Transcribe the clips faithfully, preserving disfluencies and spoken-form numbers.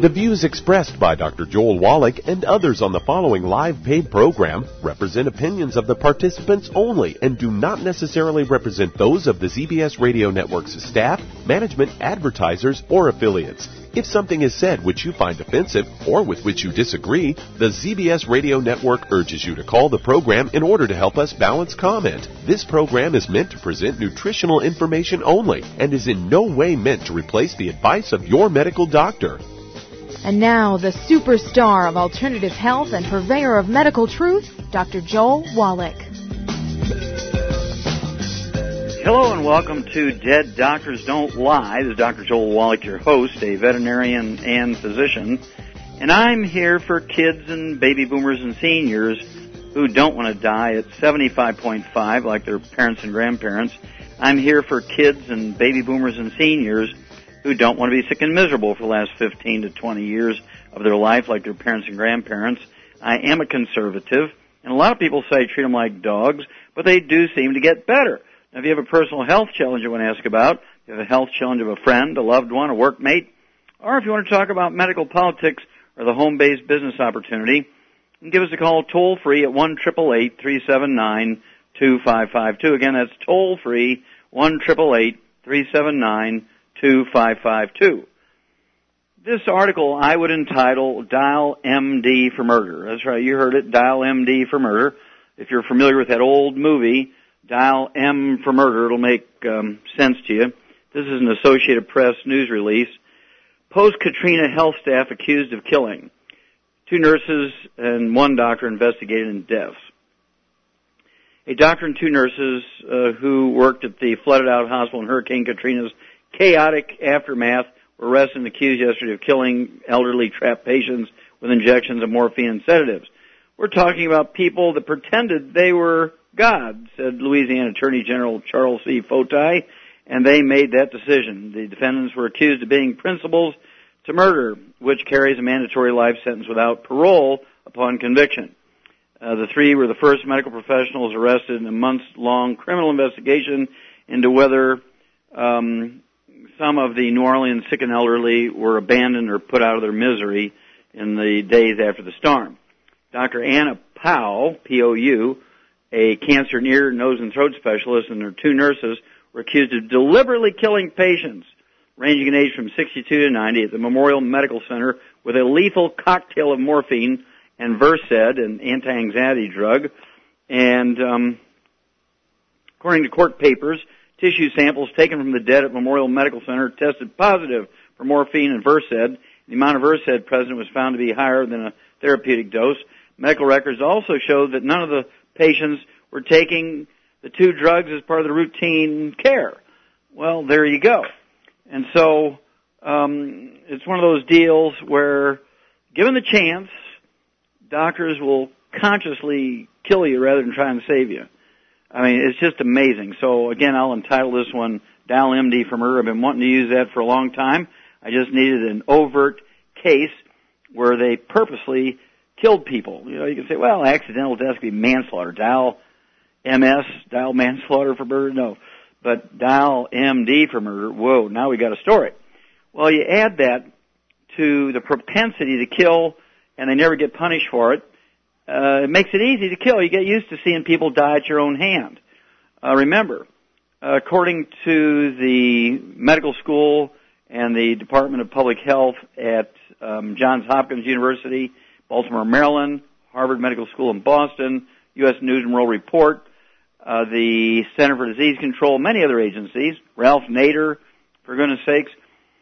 The views expressed by Doctor Joel Wallach and others on the following live paid program represent opinions of the participants only and do not necessarily represent those of the Z B S Radio Network's staff, management, advertisers, or affiliates. If something is said which you find offensive or with which you disagree, the Z B S Radio Network urges you to call the program in order to help us balance comment. This program is meant to present nutritional information only and is in no way meant to replace the advice of your medical doctor. And now, the superstar of alternative health and purveyor of medical truth, Doctor Joel Wallach. Hello and welcome to Dead Doctors Don't Lie. This is Doctor Joel Wallach, your host, a veterinarian and physician. And I'm here for kids and baby boomers and seniors who don't want to die at seventy-five point five like their parents and grandparents. I'm here for kids and baby boomers and seniors who don't want to be sick and miserable for the last fifteen to twenty years of their life like their parents and grandparents. I am a conservative, and a lot of people say I treat them like dogs, but they do seem to get better. Now, if you have a personal health challenge you want to ask about, if you have a health challenge of a friend, a loved one, a workmate, or if you want to talk about medical politics or the home-based business opportunity, give us a call toll-free at one eight eight eight, three seven nine, two five five two. Again, that's toll-free, one eight eight eight, three seven nine, two five five two. This article I would entitle Dial M D for Murder. That's right, you heard it, Dial M D for Murder. If you're familiar with that old movie, Dial M for Murder, it'll make um, sense to you. This is an Associated Press news release. Post-Katrina health staff accused of killing. Two nurses and one doctor investigated in deaths. A doctor and two nurses uh, who worked at the flooded-out hospital in Hurricane Katrina's chaotic aftermath were arrested and accused yesterday of killing elderly trapped patients with injections of morphine and sedatives. We're talking about people that pretended they were God, said Louisiana Attorney General Charles C. Fauteuil, and they made that decision. The defendants were accused of being principals to murder, which carries a mandatory life sentence without parole upon conviction. Uh, the three were the first medical professionals arrested in a months-long criminal investigation into whether um, some of the New Orleans sick and elderly were abandoned or put out of their misery in the days after the storm. Doctor Anna Pou, P O U, a cancer and ear, nose, and throat specialist, and her two nurses were accused of deliberately killing patients ranging in age from sixty-two to ninety at the Memorial Medical Center with a lethal cocktail of morphine and Versed, an anti-anxiety drug. And um, according to court papers, tissue samples taken from the dead at Memorial Medical Center tested positive for morphine and Versed. The amount of Versed present was found to be higher than a therapeutic dose. Medical records also showed that none of the patients were taking the two drugs as part of the routine care. Well, there you go. And so um, it's one of those deals where, given the chance, doctors will consciously kill you rather than try and save you. I mean, it's just amazing. So, again, I'll entitle this one Dial M D for Murder. I've been wanting to use that for a long time. I just needed an overt case where they purposely killed people. You know, you can say, well, accidental death could be manslaughter. Dial M S, dial manslaughter for murder? No. But dial M D for murder, whoa, now we got a story. Well, you add that to the propensity to kill, and they never get punished for it. Uh, it makes it easy to kill. You get used to seeing people die at your own hand. Uh, remember, uh, according to the medical school and the Department of Public Health at um, Johns Hopkins University, Baltimore, Maryland, Harvard Medical School in Boston, U S News and World Report, uh, the Center for Disease Control, many other agencies, Ralph Nader, for goodness sakes,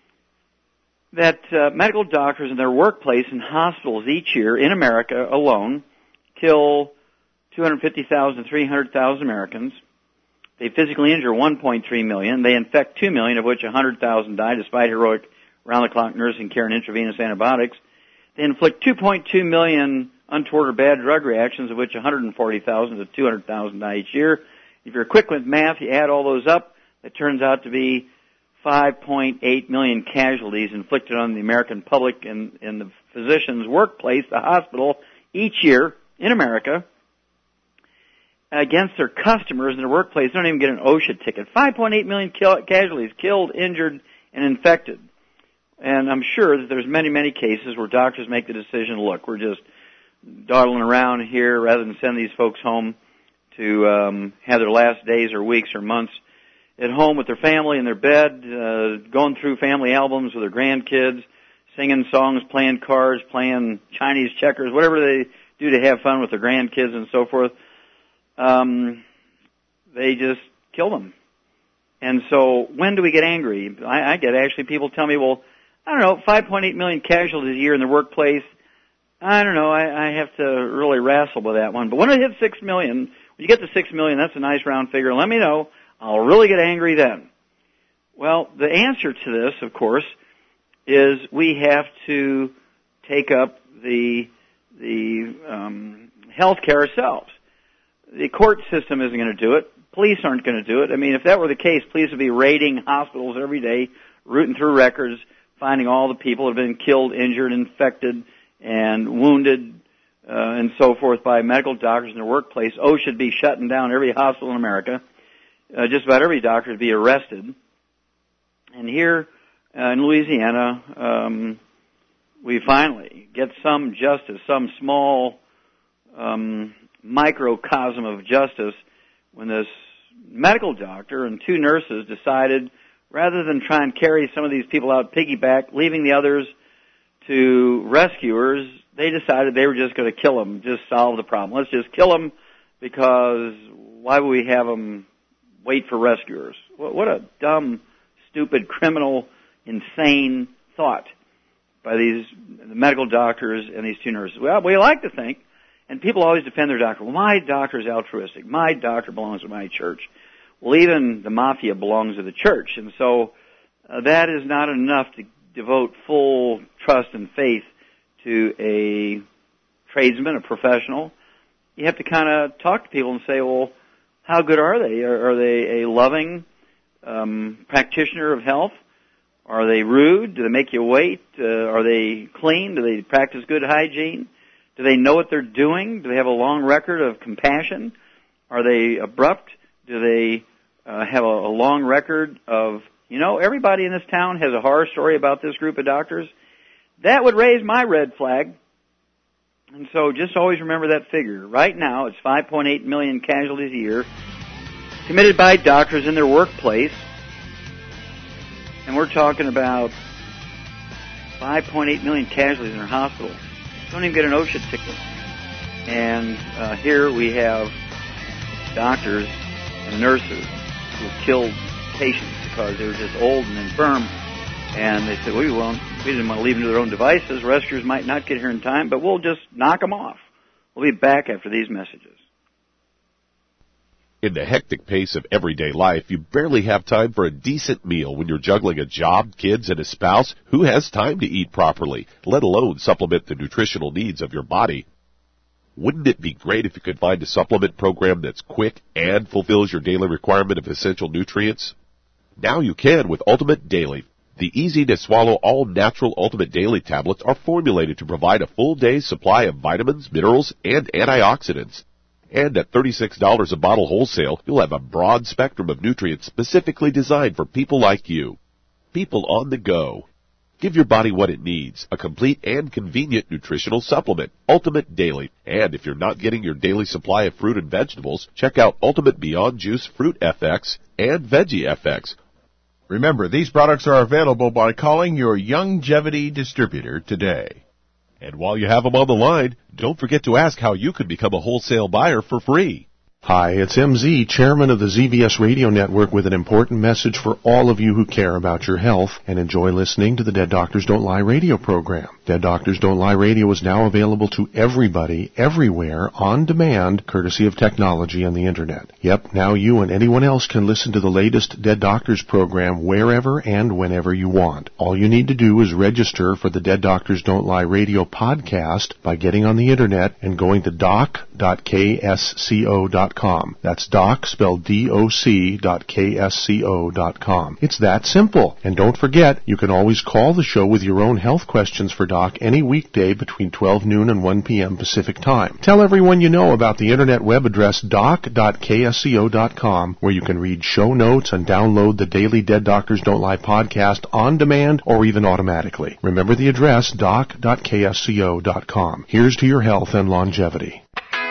that uh, medical doctors in their workplace and hospitals each year in America alone kill two hundred fifty thousand to three hundred thousand Americans. They physically injure one point three million. They infect two million, of which one hundred thousand die despite heroic round-the-clock nursing care and intravenous antibiotics. They inflict two point two million untoward or bad drug reactions, of which one hundred forty thousand to two hundred thousand die each year. If you're quick with math, you add all those up, it turns out to be five point eight million casualties inflicted on the American public in, in the physician's workplace, the hospital, each year in America against their customers in their workplace. They don't even get an OSHA ticket. five point eight million kill, casualties, killed, injured, and infected. And I'm sure that there's many, many cases where doctors make the decision, look, we're just dawdling around here rather than send these folks home to um, have their last days or weeks or months at home with their family in their bed, uh, going through family albums with their grandkids, singing songs, playing cards, playing Chinese checkers, whatever they do to have fun with their grandkids and so forth. Um, they just kill them. And so when do we get angry? I, I get actually people tell me, well, I don't know, five point eight million casualties a year in the workplace. I don't know, I, I have to really wrestle with that one. But when it hits six million, when you get to six million, that's a nice round figure. Let me know. I'll really get angry then. Well, the answer to this, of course, is we have to take up the the um, health care ourselves. The court system isn't going to do it. Police aren't going to do it. I mean, if that were the case, police would be raiding hospitals every day, rooting through records, finding all the people who have been killed, injured, infected, and wounded, uh, and so forth by medical doctors in their workplace. O should be shutting down every hospital in America. Uh, just about every doctor to be arrested. And here uh, in Louisiana, um, we finally get some justice, some small um, microcosm of justice when this medical doctor and two nurses decided, rather than try and carry some of these people out piggyback, leaving the others to rescuers, they decided they were just going to kill them, just solve the problem. Let's just kill them, because why would we have them wait for rescuers? What a dumb, stupid, criminal, insane thought by these medical doctors and these two nurses. Well, we like to think, and people always defend their doctor. Well, my doctor is altruistic. My doctor belongs to my church. Well, even the mafia belongs to the church. And so uh, that is not enough to devote full trust and faith to a tradesman, a professional. You have to kind of talk to people and say, well, how good are they? Are, are they a loving um, practitioner of health? Are they rude? Do they make you wait? Uh, are they clean? Do they practice good hygiene? Do they know what they're doing? Do they have a long record of compassion? Are they abrupt? Do they uh, have a, a long record of, you know, everybody in this town has a horror story about this group of doctors? That would raise my red flag. And so just always remember that figure. Right now, it's five point eight million casualties a year committed by doctors in their workplace. And we're talking about five point eight million casualties in our hospitals. Don't even get an OSHA ticket. And uh, here we have doctors and nurses who have killed patients because they were just old and infirm. And they said, we won't. We didn't want to leave them to their own devices. Rescuers might not get here in time, but we'll just knock them off. We'll be back after these messages. In the hectic pace of everyday life, you barely have time for a decent meal when you're juggling a job, kids, and a spouse. Who has time to eat properly, let alone supplement the nutritional needs of your body? Wouldn't it be great if you could find a supplement program that's quick and fulfills your daily requirement of essential nutrients? Now you can with Ultimate Daily. The easy-to-swallow all-natural Ultimate Daily tablets are formulated to provide a full day's supply of vitamins, minerals, and antioxidants. And at thirty-six dollars a bottle wholesale, you'll have a broad spectrum of nutrients specifically designed for people like you. People on the go. Give your body what it needs, a complete and convenient nutritional supplement, Ultimate Daily. And if you're not getting your daily supply of fruit and vegetables, check out Ultimate Beyond Juice Fruit F X and Veggie F X. Remember, these products are available by calling your Youngevity distributor today. And while you have them on the line, don't forget to ask how you could become a wholesale buyer for free. Hi, it's M Z, chairman of the Z B S Radio Network, with an important message for all of you who care about your health and enjoy listening to the Dead Doctors Don't Lie radio program. Dead Doctors Don't Lie radio is now available to everybody, everywhere, on demand, courtesy of technology and the Internet. Yep, now you and anyone else can listen to the latest Dead Doctors program wherever and whenever you want. All you need to do is register for the Dead Doctors Don't Lie radio podcast by getting on the Internet and going to doc dot k s c o dot dot com. That's doc, spelled D O C dot K S C O dot com. It's that simple. And don't forget, you can always call the show with your own health questions for Doc any weekday between twelve noon and one p.m. Pacific Time. Tell everyone you know about the internet web address doc dot K S C O dot com, where you can read show notes and download the daily Dead Doctors Don't Lie podcast on demand or even automatically. Remember the address, doc dot K S C O dot com. Here's to your health and longevity.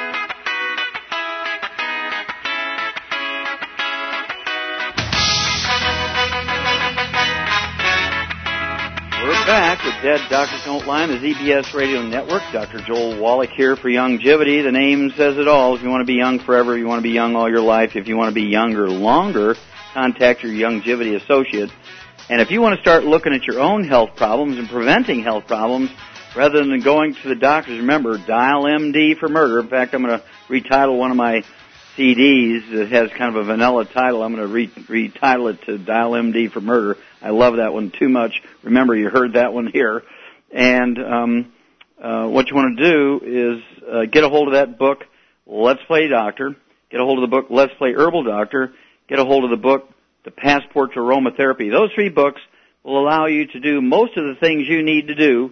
Back with Dead Doctors Don't Lie on the Z B S Radio Network. Doctor Joel Wallach here for Youngevity. The name says it all. If you want to be young forever, you want to be young all your life. If you want to be younger longer, contact your Youngevity associate. And if you want to start looking at your own health problems and preventing health problems, rather than going to the doctors, remember, dial M D for murder. In fact, I'm going to retitle one of my C Ds that has kind of a vanilla title. I'm going to re- retitle it to Dial M D for Murder. I love that one too much. Remember, you heard that one here. And um, uh, what you want to do is uh, get a hold of that book, Let's Play Doctor. Get a hold of the book, Let's Play Herbal Doctor. Get a hold of the book, The Passport to Aromatherapy. Those three books will allow you to do most of the things you need to do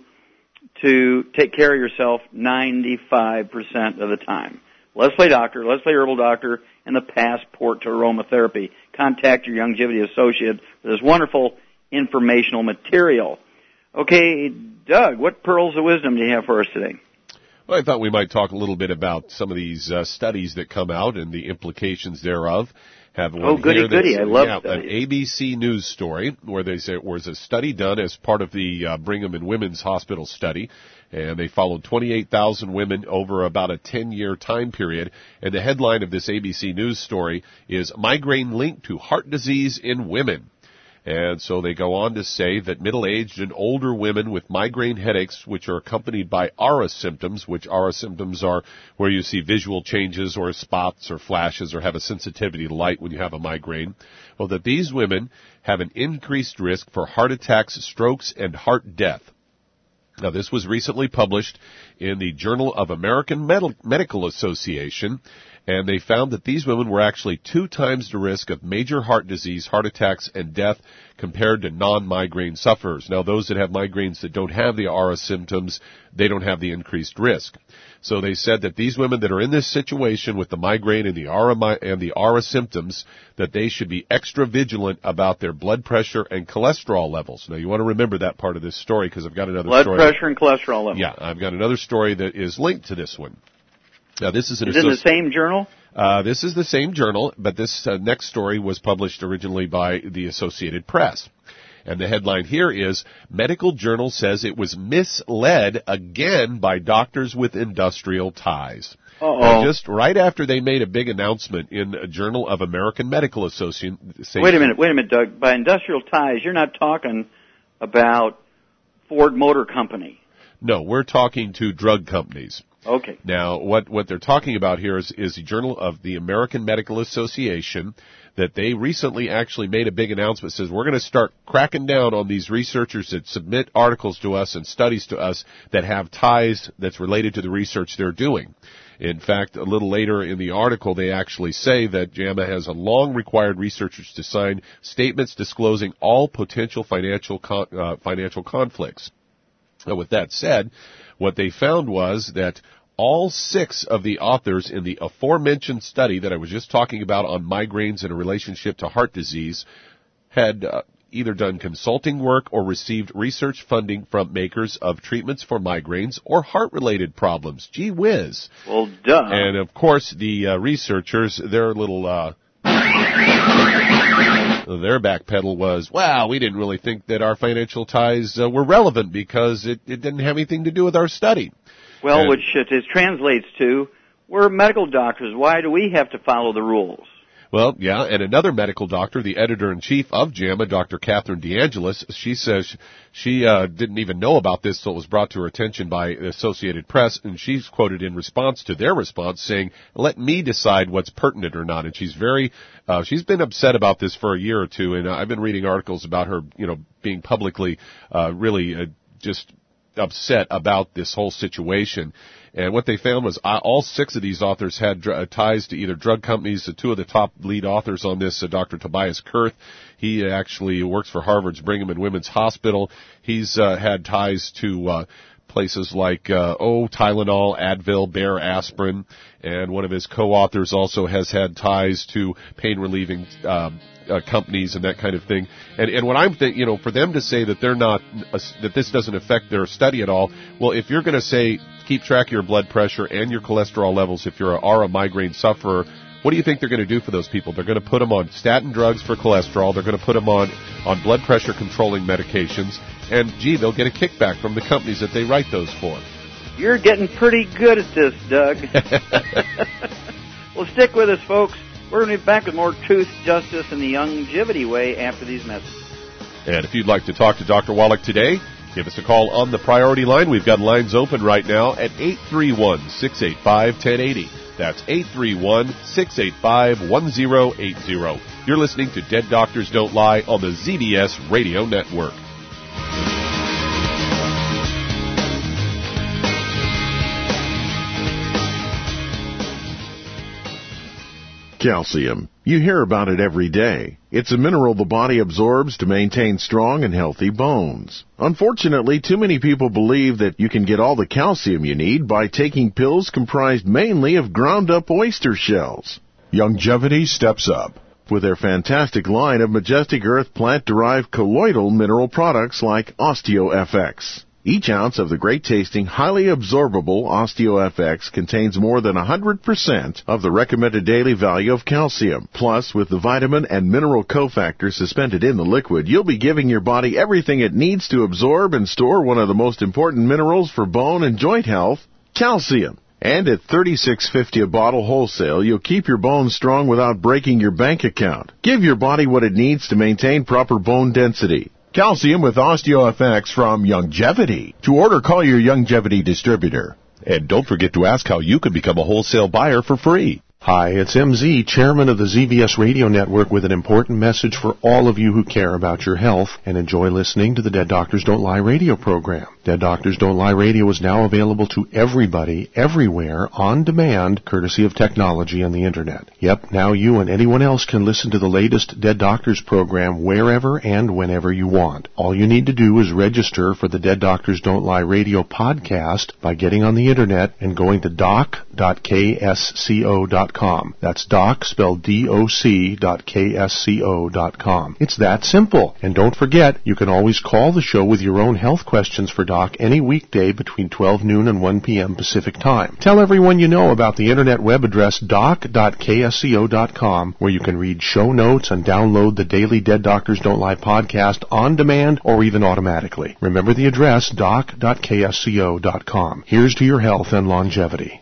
to take care of yourself ninety-five percent of the time. Let's Play Doctor, Let's Play Herbal Doctor, and the Passport to Aromatherapy. Contact your Youngevity associate for this wonderful informational material. Okay, Doug, what pearls of wisdom do you have for us today? Well, I thought we might talk a little bit about some of these uh, studies that come out and the implications thereof. Have one oh, goody, here goody. I love yeah, studies. An A B C News story where they say, was a study done as part of the uh, Brigham and Women's Hospital study. And they followed twenty-eight thousand women over about a ten-year time period. And the headline of this A B C News story is Migraine Linked to Heart Disease in Women. And so they go on to say that middle-aged and older women with migraine headaches, which are accompanied by aura symptoms, which aura symptoms are where you see visual changes or spots or flashes or have a sensitivity to light when you have a migraine, well, that these women have an increased risk for heart attacks, strokes, and heart death. Now, this was recently published in the Journal of American Med- Medical Association, and they found that these women were actually two times the risk of major heart disease, heart attacks, and death compared to non-migraine sufferers. Now, those that have migraines that don't have the aura symptoms, they don't have the increased risk. So they said that these women that are in this situation with the migraine and the aura and the aura symptoms, that they should be extra vigilant about their blood pressure and cholesterol levels. Now, you want to remember that part of this story because I've got another blood story. Blood pressure and cholesterol levels. Yeah, I've got another story that is linked to this one. Now, this is an Is it in the same journal? Uh, this is the same journal, but this uh, next story was published originally by the Associated Press. And the headline here is, Medical Journal says it was misled again by doctors with industrial ties. Uh-oh. Now, just right after they made a big announcement in a Journal of American Medical Association. Wait a minute, wait a minute, Doug. By industrial ties, you're not talking about Ford Motor Company. No, we're talking to drug companies. Okay. Now, what, what they're talking about here is, is the Journal of the American Medical Association, that they recently actually made a big announcement that says we're going to start cracking down on these researchers that submit articles to us and studies to us that have ties that's related to the research they're doing. In fact, a little later in the article, they actually say that JAMA has a long required researchers to sign statements disclosing all potential financial con- uh, financial conflicts. Now, with that said, what they found was that all six of the authors in the aforementioned study that I was just talking about on migraines in a relationship to heart disease had uh, either done consulting work or received research funding from makers of treatments for migraines or heart-related problems. Gee whiz. Well, duh. And, of course, the uh, researchers, their little... Uh, Their backpedal was, wow, we didn't really think that our financial ties uh, were relevant because it, it didn't have anything to do with our study. Well, and, which it, it translates to, we're medical doctors. Why do we have to follow the rules? Well, yeah, and another medical doctor, the editor-in-chief of JAMA, Doctor Catherine DeAngelis, she says she uh, didn't even know about this until it was brought to her attention by the Associated Press, and she's quoted in response to their response saying, let me decide what's pertinent or not. And she's very, uh, she's been upset about this for a year or two, and I've been reading articles about her, you know, being publicly uh, really uh, just upset about this whole situation. And what they found was uh, all six of these authors had dr- uh, ties to either drug companies. The two of the top lead authors on this, uh, Doctor Tobias Kurth, he actually works for Harvard's Brigham and Women's Hospital. He's uh, had ties to uh, places like, uh, oh, Tylenol, Advil, Bayer, aspirin. And one of his co-authors also has had ties to pain-relieving um, uh, companies and that kind of thing. And, and what I'm thinking, you know, for them to say that they're not, uh, that this doesn't affect their study at all, well, if you're going to say keep track of your blood pressure and your cholesterol levels if you are a migraine sufferer, what do you think they're going to do for those people? They're going to put them on statin drugs for cholesterol. They're going to put them on, on blood pressure controlling medications. And, gee, they'll get a kickback from the companies that they write those for. You're getting pretty good at this, Doug. Well, stick with us, folks. We're going to be back with more truth, justice, and the longevity way after these messages. And if you'd like to talk to Doctor Wallach today, give us a call on the priority line. We've got lines open right now at eight three one, six eight five, one zero eight zero. That's eight three one, six eight five, one zero eight zero. You're listening to Dead Doctors Don't Lie on the Z B S Radio Network. Calcium. You hear about it every day. It's a mineral the body absorbs to maintain strong and healthy bones. Unfortunately, too many people believe that you can get all the calcium you need by taking pills comprised mainly of ground-up oyster shells. Longevity steps up with their fantastic line of Majestic Earth plant-derived colloidal mineral products like OsteoFX. Each ounce of the great-tasting, highly absorbable OsteoFX contains more than one hundred percent of the recommended daily value of calcium. Plus, with the vitamin and mineral cofactors suspended in the liquid, you'll be giving your body everything it needs to absorb and store one of the most important minerals for bone and joint health, calcium. And at thirty-six fifty a bottle wholesale, you'll keep your bones strong without breaking your bank account. Give your body what it needs to maintain proper bone density. Calcium with OsteoFX from Longevity. To order, call your Longevity distributor. And don't forget to ask how you can become a wholesale buyer for free. Hi, it's M Z, Chairman of the Z B S Radio Network, with an important message for all of you who care about your health and enjoy listening to the Dead Doctors Don't Lie radio program. Dead Doctors Don't Lie radio is now available to everybody, everywhere, on demand, courtesy of technology and the Internet. Yep, now you and anyone else can listen to the latest Dead Doctors program wherever and whenever you want. All you need to do is register for the Dead Doctors Don't Lie radio podcast by getting on the Internet and going to doc dot k s c o dot com. That's doc, spelled D O C, dot K S C O dot com. It's that simple. And don't forget, you can always call the show with your own health questions for Doc any weekday between twelve noon and one p.m. Pacific Time. Tell everyone you know about the Internet web address doc dot k s c o dot com, where you can read show notes and download the daily Dead Doctors Don't Lie podcast on demand or even automatically. Remember the address, doc dot k s c o dot com. Here's to your health and longevity.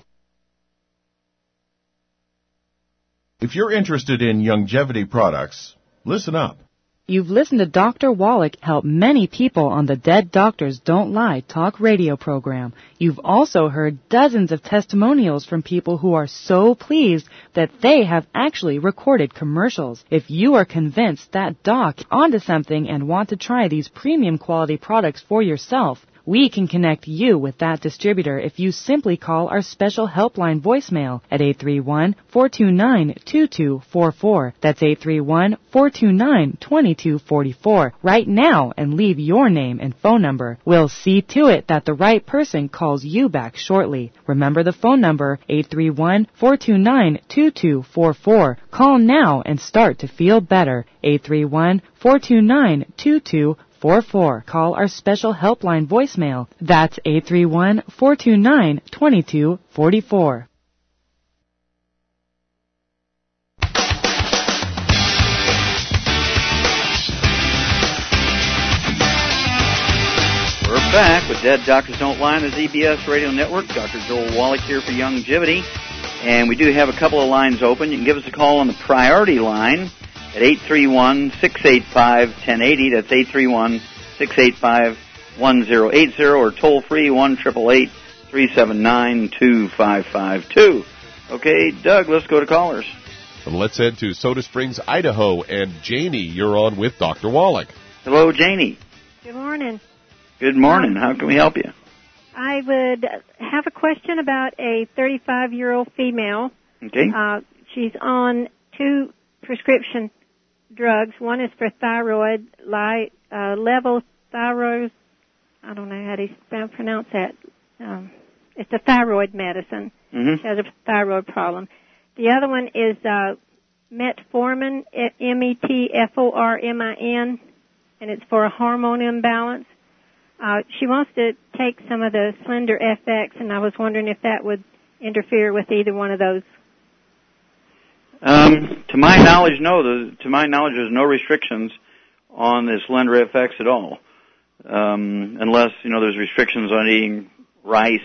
If you're interested in longevity products, listen up. You've listened to Doctor Wallach help many people on the Dead Doctors Don't Lie talk radio program. You've also heard dozens of testimonials from people who are so pleased that they have actually recorded commercials. If you are convinced that Doc is onto something and want to try these premium quality products for yourself, we can connect you with that distributor if you simply call our special helpline voicemail at eight three one, four two nine, two two four four. That's eight three one, four two nine, two two four four right now and leave your name and phone number. We'll see to it that the right person calls you back shortly. Remember the phone number, eight three one, four two nine, two two four four. Call now and start to feel better. eight three one, four two nine, two two four four. Call our special helpline voicemail. That's eight three one, four two nine, two two four four. We're back with Dead Doctors Don't Lie on the Z B S Radio Network. Doctor Joel Wallach here for Longevity. And we do have a couple of lines open. You can give us a call on the priority line at eight three one, six eight five, one zero eight zero. That's eight three one, six eight five, one zero eight zero, or toll free one eight eight eight, three seven nine, two five five two. Okay, Doug, let's go to callers. And let's head to Soda Springs, Idaho. And Janie, you're on with Doctor Wallach. Hello, Janie. Good morning. Good morning. How can we help you? I would have a question about a thirty-five-year-old female. Okay. Uh, she's on two prescription drugs. One is for thyroid, li- uh, level thyroid. I don't know how to pronounce that. Um, it's a thyroid medicine. Mm-hmm. She has a thyroid problem. The other one is uh, metformin, M E T F O R M I N, and it's for a hormone imbalance. Uh, she wants to take some of the Slender F X, and I was wondering if that would interfere with either one of those. Um, to my knowledge, no. The, to my knowledge, there's no restrictions on the Slender F X at all, um, unless you know there's restrictions on eating rice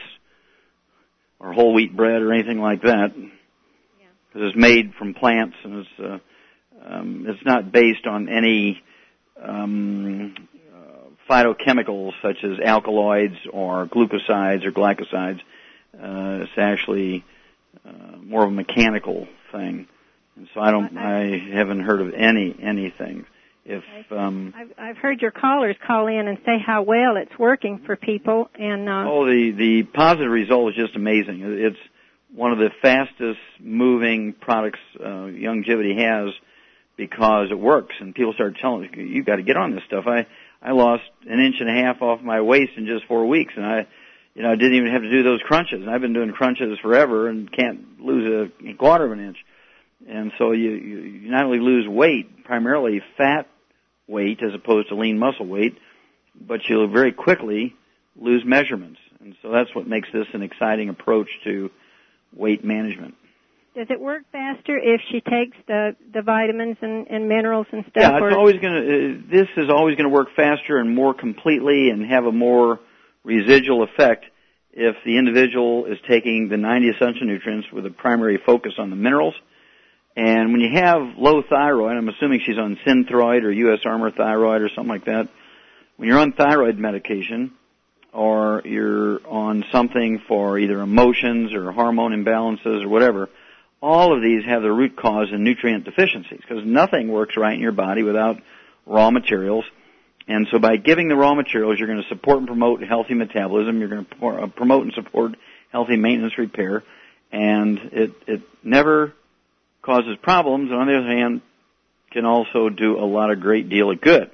or whole wheat bread or anything like that, because it's made from plants and it's uh, um, it's not based on any um, uh, phytochemicals such as alkaloids or glucosides or glycosides. Uh, it's actually uh, more of a mechanical thing, and so I don't, I haven't heard of any anything. If um, I've, I've heard your callers call in and say how well it's working for people, and uh, oh, the the positive result is just amazing. It's one of the fastest moving products uh, Youngevity has because it works, and people start telling us, "You got to get on this stuff." I I lost an inch and a half off my waist in just four weeks, and I, you know, I didn't even have to do those crunches. And I've been doing crunches forever and can't lose a quarter of an inch. And so you you, you not only lose weight, primarily fat weight as opposed to lean muscle weight, but you'll very quickly lose measurements. And so that's what makes this an exciting approach to weight management. Does it work faster if she takes the, the vitamins and, and minerals and stuff? Yeah, it's or? always going to. Uh, this is always going to work faster and more completely and have a more residual effect if the individual is taking the ninety essential nutrients with a primary focus on the minerals. And when you have low thyroid, I'm assuming she's on Synthroid or U S Armor Thyroid or something like that. When you're on thyroid medication, or you're on something for either emotions or hormone imbalances or whatever, all of these have their root cause in nutrient deficiencies, because nothing works right in your body without raw materials. And so by giving the raw materials, you're going to support and promote healthy metabolism. You're going to promote and support healthy maintenance repair. And it, it never causes problems, and on the other hand, can also do a lot of great deal of good.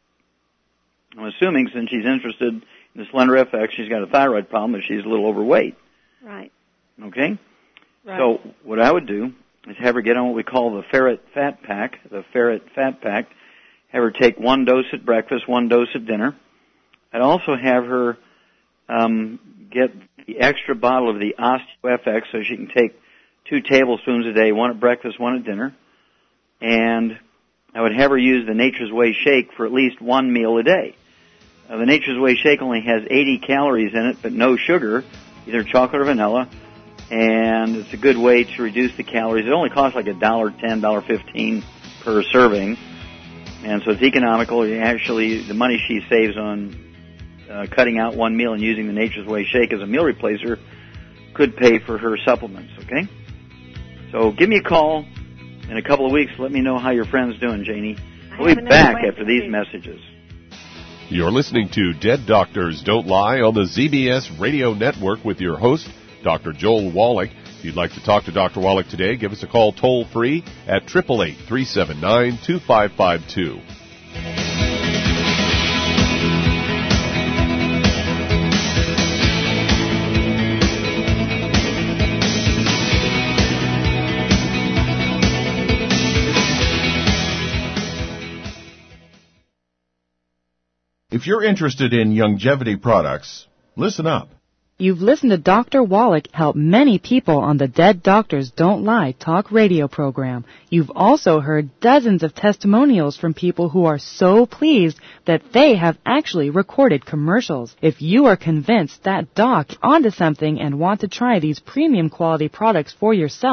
I'm assuming since she's interested in the Slender F X, she's got a thyroid problem, if she's a little overweight. Right. Okay? Right. So what I would do is have her get on what we call the Ferret Fat Pack, the Ferret Fat Pack. Have her take one dose at breakfast, one dose at dinner. I'd also have her um, get the extra bottle of the Osteo F X so she can take two tablespoons a day, one at breakfast, one at dinner. And I would have her use the Nature's Way shake for at least one meal a day. Uh, the Nature's Way shake only has eighty calories in it, but no sugar, either chocolate or vanilla. And it's a good way to reduce the calories. It only costs like a dollar ten, dollar fifteen per serving. And so it's economical. Actually, the money she saves on uh, cutting out one meal and using the Nature's Way shake as a meal replacer could pay for her supplements, okay? So give me a call in a couple of weeks. Let me know how your friend's doing, Janie. We'll be back after these messages. You're listening to Dead Doctors Don't Lie on the Z B S Radio Network with your host, Doctor Joel Wallach. If you'd like to talk to Doctor Wallach today, give us a call toll-free at eight eight eight, three seven nine, two five five two. If you're interested in Youngevity products, listen up. You've listened to Doctor Wallach help many people on the Dead Doctors Don't Lie talk radio program. You've also heard dozens of testimonials from people who are so pleased that they have actually recorded commercials. If you are convinced that doc onto something and want to try these premium quality products for yourself,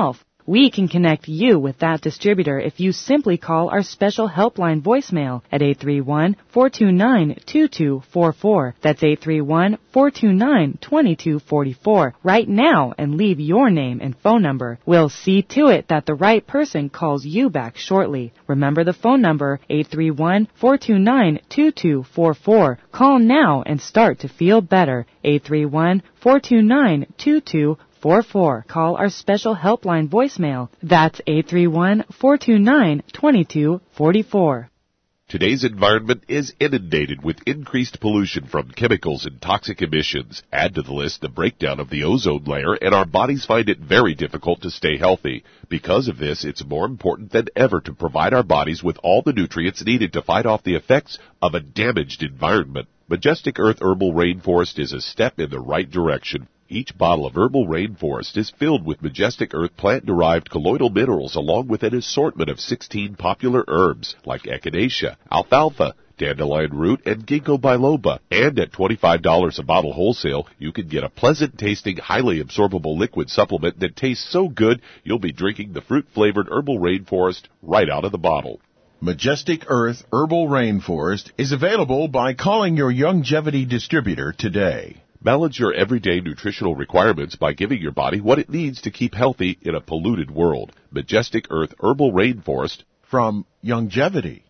We can connect you with that distributor if you simply call our special helpline voicemail at eight three one, four two nine, two two four four. That's eight three one, four two nine, two two four four right now and leave your name and phone number. We'll see to it that the right person calls you back shortly. Remember the phone number, eight three one, four two nine, two two four four. Call now and start to feel better. eight three one, four two nine, two two four four. Call our special helpline voicemail. That's eight three one, four two nine, two two four four. Today's environment is inundated with increased pollution from chemicals and toxic emissions. Add to the list the breakdown of the ozone layer, and our bodies find it very difficult to stay healthy. Because of this, it's more important than ever to provide our bodies with all the nutrients needed to fight off the effects of a damaged environment. Majestic Earth Herbal Rainforest is a step in the right direction. Each bottle of Herbal Rainforest is filled with Majestic Earth plant-derived colloidal minerals along with an assortment of sixteen popular herbs like echinacea, alfalfa, dandelion root, and ginkgo biloba. And at twenty-five dollars a bottle wholesale, you can get a pleasant-tasting, highly absorbable liquid supplement that tastes so good you'll be drinking the fruit-flavored Herbal Rainforest right out of the bottle. Majestic Earth Herbal Rainforest is available by calling your Youngevity distributor today. Balance your everyday nutritional requirements by giving your body what it needs to keep healthy in a polluted world. Majestic Earth Herbal Rainforest from Youngevity.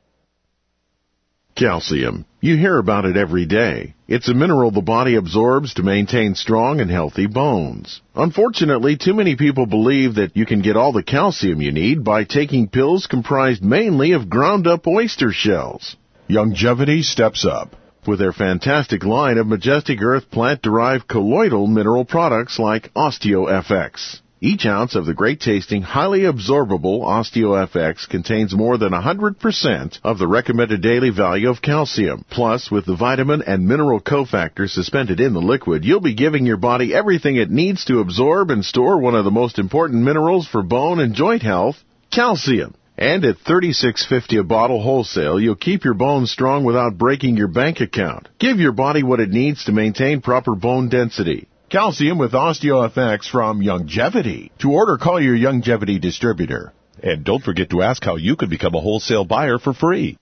Calcium. You hear about it every day. It's a mineral the body absorbs to maintain strong and healthy bones. Unfortunately, too many people believe that you can get all the calcium you need by taking pills comprised mainly of ground-up oyster shells. Youngevity steps up with their fantastic line of Majestic Earth plant-derived colloidal mineral products like OsteoFX. Each ounce of the great-tasting, highly absorbable OsteoFX contains more than one hundred percent of the recommended daily value of calcium. Plus, with the vitamin and mineral cofactors suspended in the liquid, you'll be giving your body everything it needs to absorb and store one of the most important minerals for bone and joint health, calcium. And at thirty-six fifty a bottle wholesale, you'll keep your bones strong without breaking your bank account. Give your body what it needs to maintain proper bone density. Calcium with OsteoFX from Youngevity. To order, call your Youngevity distributor. And don't forget to ask how you can become a wholesale buyer for free.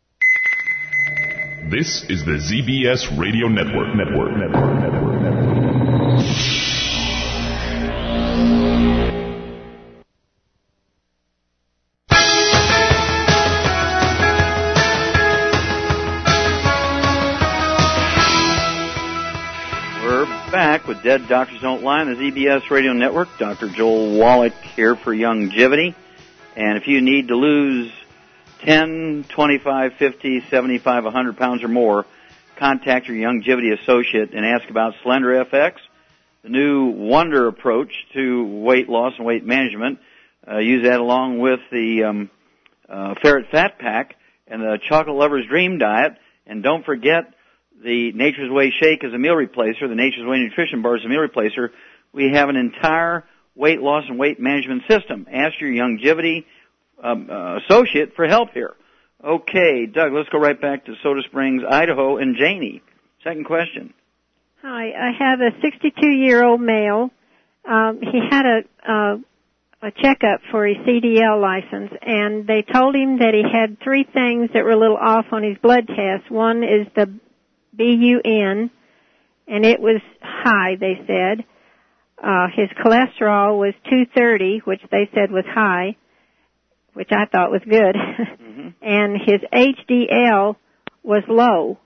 This is the Z B S Radio Network. Network. Network. Network. Network. Back with Dead Doctors Don't Lie on the Z B S Radio Network. Doctor Joel Wallach here for Youngevity. And if you need to lose ten, twenty-five, fifty, seventy-five, one hundred pounds or more, contact your Youngevity associate and ask about Slender F X, the new wonder approach to weight loss and weight management. Uh, use that along with the um, uh, Ferret Fat Pack and the Chocolate Lover's Dream Diet. And don't forget the Nature's Way Shake is a meal replacer. The Nature's Way Nutrition Bar is a meal replacer. We have an entire weight loss and weight management system. Ask your Youngevity um, uh, associate for help here. Okay, Doug, let's go right back to Soda Springs, Idaho, and Janie. Second question. Hi, I have a sixty-two-year-old male. Um, he had a, uh, a checkup for his C D L license, and they told him that he had three things that were a little off on his blood test. One is the B U N, and it was high, they said. Uh, his cholesterol was two thirty, which they said was high, which I thought was good. Mm-hmm. And his H D L was low.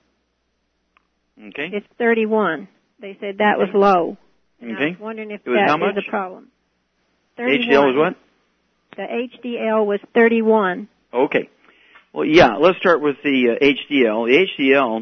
Okay. It's thirty-one. They said that was low. And okay. I was wondering if it was that how much? is a problem. H D L was what? The H D L was thirty-one. Okay. Well, yeah, let's start with the uh, H D L. The H D L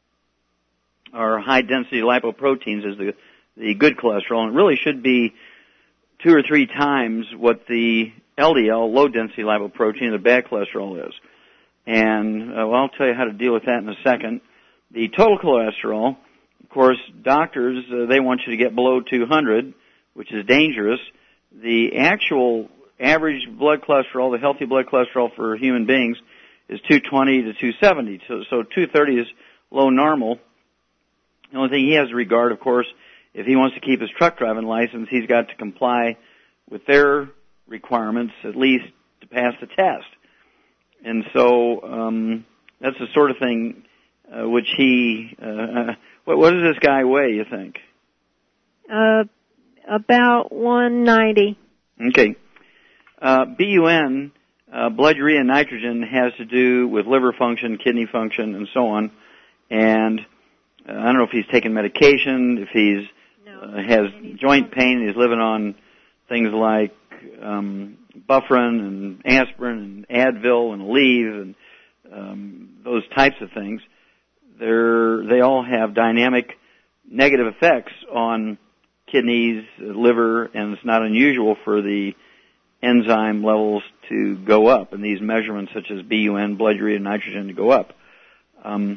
are high-density lipoproteins, is the the good cholesterol, and it really should be two or three times what the L D L, low-density lipoprotein, the bad cholesterol is. And uh, well, I'll tell you how to deal with that in a second. The total cholesterol, of course, doctors, uh, they want you to get below two hundred, which is dangerous. The actual average blood cholesterol, the healthy blood cholesterol for human beings, is two twenty to two seventy. So, so two thirty is low normal. The only thing he has to regard, of course, if he wants to keep his truck driving license, he's got to comply with their requirements, at least to pass the test. And so um, that's the sort of thing uh, which he. Uh, what, what does this guy weigh, you think? Uh, about one ninety. Okay. Uh, B U N, uh, blood urea nitrogen, has to do with liver function, kidney function, and so on. And uh, I don't know if he's taking medication, if he's no. uh, has joint pain, and he's living on things like um, Bufferin and aspirin and Advil and Aleve and um, those types of things. They're, they all have dynamic negative effects on kidneys, liver, and it's not unusual for the enzyme levels to go up, and these measurements such as B U N, blood urea nitrogen, to go up. Um,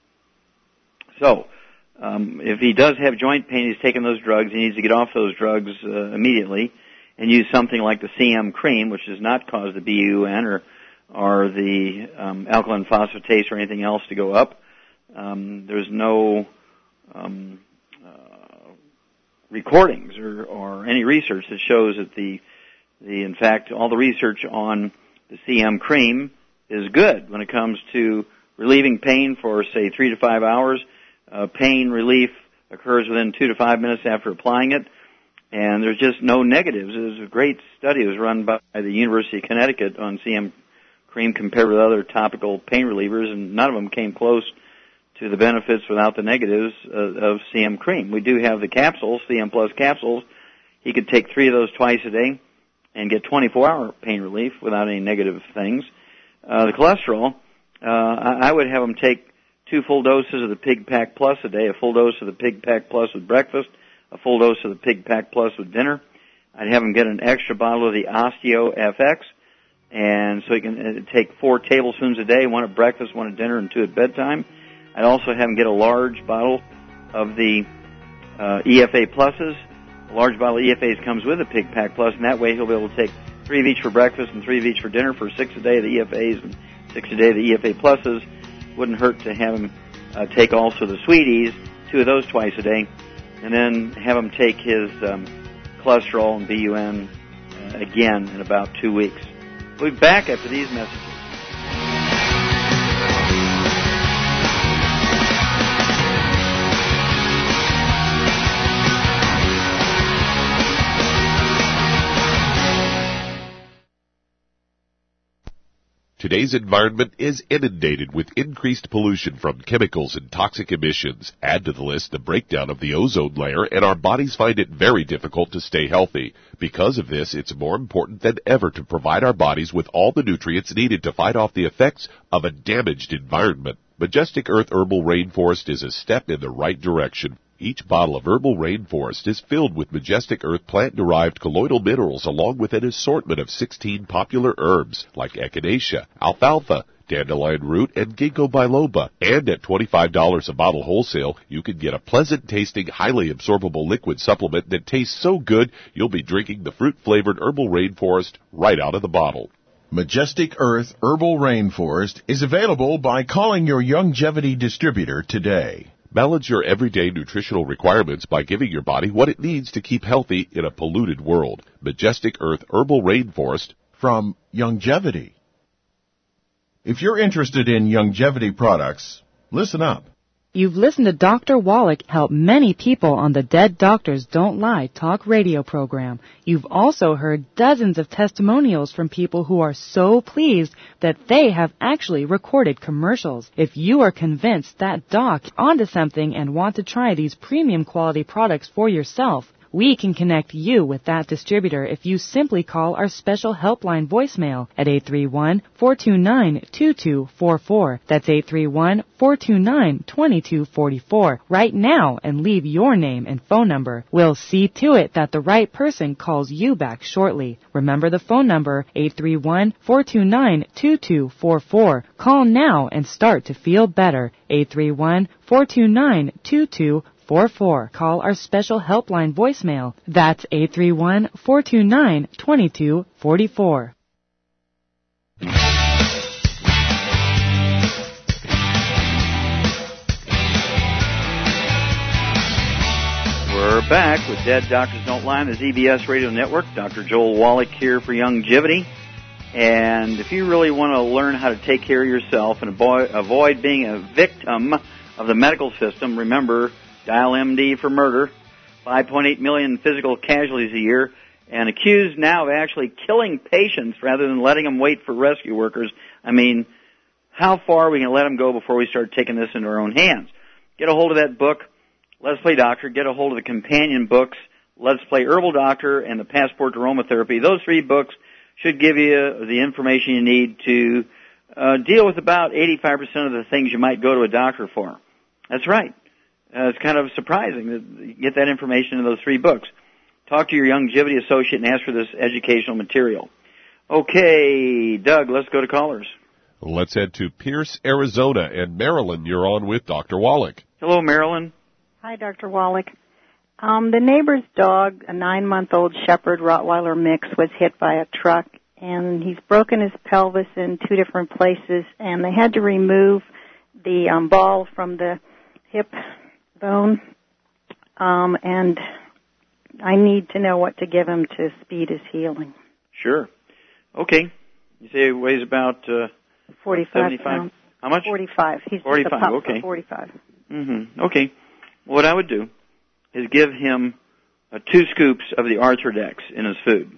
so, um, if he does have joint pain, he's taking those drugs, he needs to get off those drugs uh, immediately and use something like the C M cream, which does not cause the B U N or, or the um, alkaline phosphatase or anything else to go up. Um, there's no um, uh, recordings or, or any research that shows that the The, in fact, all the research on the C M cream is good when it comes to relieving pain for, say, three to five hours. Uh, pain relief occurs within two to five minutes after applying it, and there's just no negatives. It was a great study. It was run by the University of Connecticut on C M cream compared with other topical pain relievers, and none of them came close to the benefits without the negatives uh, of C M cream. We do have the capsules, C M Plus capsules. He could take three of those twice a day and get twenty-four hour pain relief without any negative things. Uh, the cholesterol, uh, I, I would have him take two full doses of the Pig Pack Plus a day, a full dose of the Pig Pack Plus with breakfast, a full dose of the Pig Pack Plus with dinner. I'd have him get an extra bottle of the Osteo F X, and so he can uh, take four tablespoons a day, one at breakfast, one at dinner, and two at bedtime. I'd also have him get a large bottle of the uh, E F A Pluses. A large bottle of E F As comes with a Pig Pack Plus, and that way he'll be able to take three of each for breakfast and three of each for dinner for six a day of the E F As and six a day of the E F A Pluses. Wouldn't hurt to have him uh, take also the Sweeties, two of those twice a day, and then have him take his um, cholesterol and B U N uh, again in about two weeks. We'll be back after these messages. Today's environment is inundated with increased pollution from chemicals and toxic emissions. Add to the list the breakdown of the ozone layer, and our bodies find it very difficult to stay healthy. Because of this, it's more important than ever to provide our bodies with all the nutrients needed to fight off the effects of a damaged environment. Majestic Earth Herbal Rainforest is a step in the right direction. Each bottle of Herbal Rainforest is filled with Majestic Earth plant-derived colloidal minerals along with an assortment of sixteen popular herbs like echinacea, alfalfa, dandelion root, and ginkgo biloba. And at twenty-five dollars a bottle wholesale, you can get a pleasant-tasting, highly absorbable liquid supplement that tastes so good you'll be drinking the fruit-flavored Herbal Rainforest right out of the bottle. Majestic Earth Herbal Rainforest is available by calling your Youngevity distributor today. Balance your everyday nutritional requirements by giving your body what it needs to keep healthy in a polluted world. Majestic Earth Herbal Rainforest from Youngevity. If you're interested in Youngevity products, listen up. You've listened to Doctor Wallach help many people on the Dead Doctors Don't Lie talk radio program. You've also heard dozens of testimonials from people who are so pleased that they have actually recorded commercials. If you are convinced that doc is onto something and want to try these premium quality products for yourself, we can connect you with that distributor if you simply call our special helpline voicemail at eight three one, four two nine, two two four four. That's eight three one, four two nine, two two four four right now and leave your name and phone number. We'll see to it that the right person calls you back shortly. Remember the phone number, eight three one, four two nine, two two four four. Call now and start to feel better. eight three one, four two nine, two two four four. Call our special helpline voicemail. That's eight three one, four two nine, two two four four. We're back with Dead Doctors Don't Lie on the Z B S Radio Network. Doctor Joel Wallach here for Youngevity. And if you really want to learn how to take care of yourself and avoid, avoid being a victim of the medical system, remember, dial M D for murder, five point eight million physical casualties a year, and accused now of actually killing patients rather than letting them wait for rescue workers. I mean, how far are we going to let them go before we start taking this into our own hands? Get a hold of that book, Let's Play Doctor. Get a hold of the companion books, Let's Play Herbal Doctor and the Passport to Aromatherapy. Those three books should give you the information you need to uh, deal with about eighty-five percent of the things you might go to a doctor for. That's right. Uh, it's kind of surprising that you get that information in those three books. Talk to your Youngevity associate and ask for this educational material. Okay, Doug, let's go to callers. Let's head to Pierce, Arizona. And Marilyn, you're on with Doctor Wallach. Hello, Marilyn. Hi, Doctor Wallach. Um, the neighbor's dog, a nine-month-old Shepherd Rottweiler mix, was hit by a truck, and he's broken his pelvis in two different places, and they had to remove the um, ball from the hip bone, um, and I need to know what to give him to speed his healing. Sure. Okay. You say he weighs about uh, forty-five seventy-five pounds. How much? forty-five. He's forty-five, just a pup okay. for forty-five. Mm-hmm. Okay. What I would do is give him uh, two scoops of the Arthrodex in his food.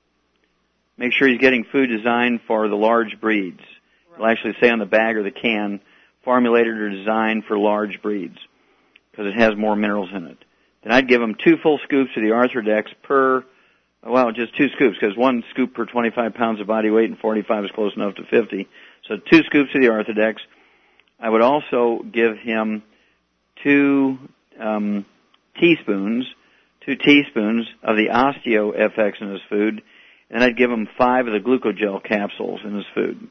Make sure he's getting food designed for the large breeds. Right. It'll actually say on the bag or the can, formulated or designed for large breeds, because it has more minerals in it. Then I'd give him two full scoops of the Arthrodex per, well, just two scoops, because one scoop per twenty-five pounds of body weight and forty-five is close enough to fifty. So two scoops of the Arthrodex. I would also give him two um, teaspoons, two teaspoons of the Osteo F X in his food, and I'd give him five of the Glucogel capsules in his food.